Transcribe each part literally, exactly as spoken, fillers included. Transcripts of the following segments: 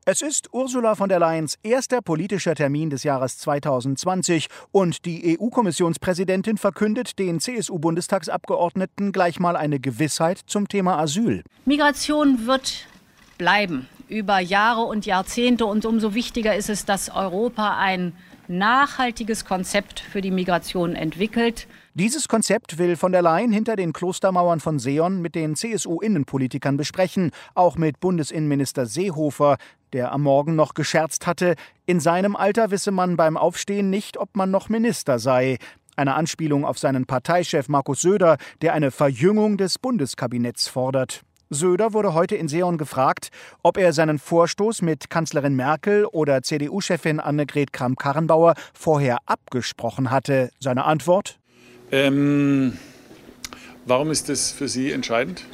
Es ist Ursula von der Leyens erster politischer Termin des Jahres zweitausendzwanzig und die E U-Kommissionspräsidentin verkündet den C S U-Bundestagsabgeordneten gleich mal eine Gewissheit zum Thema Asyl. Migration wird bleiben über Jahre und Jahrzehnte und umso wichtiger ist es, dass Europa ein nachhaltiges Konzept für die Migration entwickelt. Dieses Konzept will von der Leyen hinter den Klostermauern von Seeon mit den C S U-Innenpolitikern besprechen, auch mit Bundesinnenminister Seehofer, der am Morgen noch gescherzt hatte, in seinem Alter wisse man beim Aufstehen nicht, ob man noch Minister sei. Eine Anspielung auf seinen Parteichef Markus Söder, der eine Verjüngung des Bundeskabinetts fordert. Söder wurde heute in Seeon gefragt, ob er seinen Vorstoß mit Kanzlerin Merkel oder C D U-Chefin Annegret Kramp-Karrenbauer vorher abgesprochen hatte. Seine Antwort? Ähm, warum ist das für Sie entscheidend?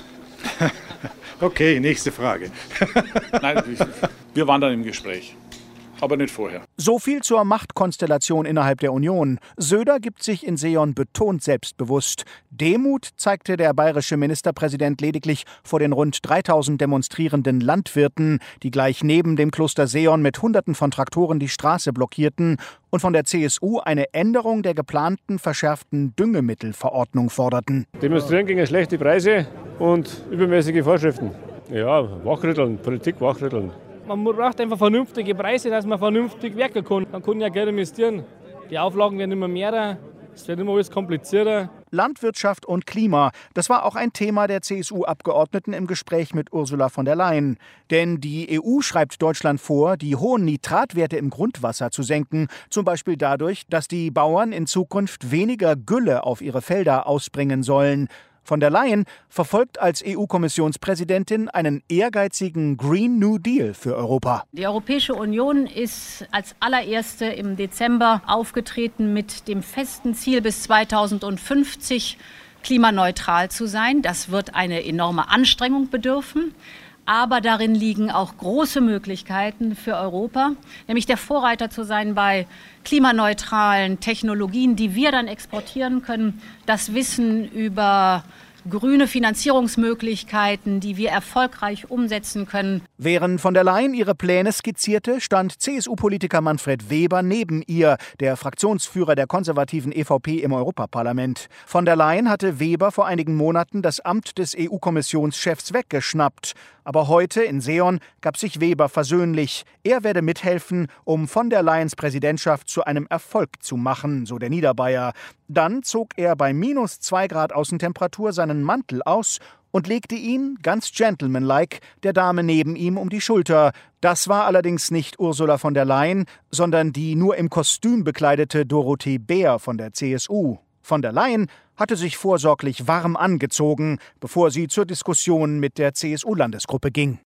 Okay, nächste Frage. Nein, wir waren dann im Gespräch, aber nicht vorher. So viel zur Machtkonstellation innerhalb der Union. Söder gibt sich in Seeon betont selbstbewusst. Demut zeigte der bayerische Ministerpräsident lediglich vor den rund dreitausend demonstrierenden Landwirten, die gleich neben dem Kloster Seeon mit Hunderten von Traktoren die Straße blockierten und von der C S U eine Änderung der geplanten verschärften Düngemittelverordnung forderten. Demonstrieren gegen schlechte Preise und übermäßige Vorschriften. Ja, wachrütteln, Politik wachrütteln. Man braucht einfach vernünftige Preise, dass man vernünftig werken kann. Man kann ja Geld investieren. Die Auflagen werden immer mehr, es wird immer alles komplizierter. Landwirtschaft und Klima, das war auch ein Thema der C S U-Abgeordneten im Gespräch mit Ursula von der Leyen. Denn die E U schreibt Deutschland vor, die hohen Nitratwerte im Grundwasser zu senken. Zum Beispiel dadurch, dass die Bauern in Zukunft weniger Gülle auf ihre Felder ausbringen sollen. Von der Leyen verfolgt als E U-Kommissionspräsidentin einen ehrgeizigen Green New Deal für Europa. Die Europäische Union ist als allererste im Dezember aufgetreten mit dem festen Ziel, bis zweitausendfünfzig klimaneutral zu sein. Das wird eine enorme Anstrengung bedürfen. Aber darin liegen auch große Möglichkeiten für Europa, nämlich der Vorreiter zu sein bei klimaneutralen Technologien, die wir dann exportieren können, das Wissen über grüne Finanzierungsmöglichkeiten, die wir erfolgreich umsetzen können. Während von der Leyen ihre Pläne skizzierte, stand C S U-Politiker Manfred Weber neben ihr, der Fraktionsführer der konservativen E V P im Europaparlament. Von der Leyen hatte Weber vor einigen Monaten das Amt des E U-Kommissionschefs weggeschnappt. Aber heute in Seeon gab sich Weber versöhnlich. Er werde mithelfen, um von der Leyens Präsidentschaft zu einem Erfolg zu machen, so der Niederbayer. Dann zog er bei minus zwei Grad Außentemperatur seinen Mantel aus und legte ihn, ganz gentlemanlike, der Dame neben ihm um die Schulter. Das war allerdings nicht Ursula von der Leyen, sondern die nur im Kostüm bekleidete Dorothee Bär von der C S U. Von der Leyen hatte sich vorsorglich warm angezogen, bevor sie zur Diskussion mit der C S U-Landesgruppe ging.